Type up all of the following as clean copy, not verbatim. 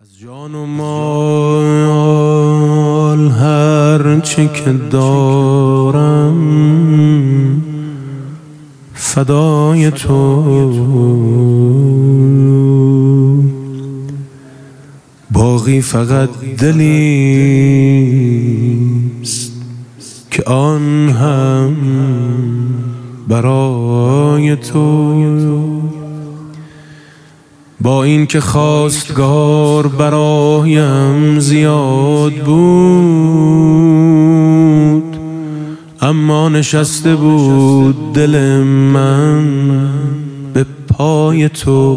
از جان و مال هر چی که دارم فدای تو، باقی فقط دلیست که آن هم برای تو. با این که خواستگار برایم زیاد بود، اما نشسته بود دل من به پای تو.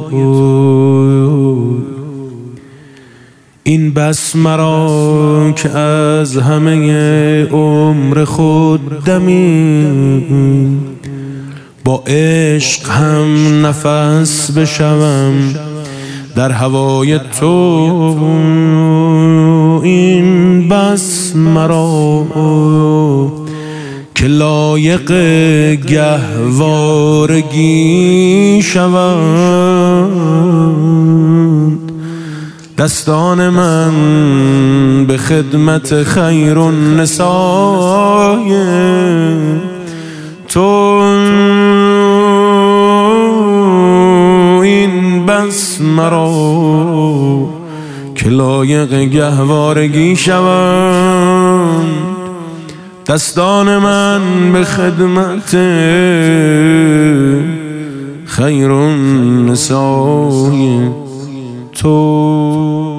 این بس مرا که از همه عمر خود دمی با عشق هم نفس بشوم در هوای تو. این بس مرا که لایق گهوارگی شوند دستان من به خدمت خیر النسای تو. این بس مرا که لایق گهوارگی شوند دستان من به خدمت خیر النسای تو.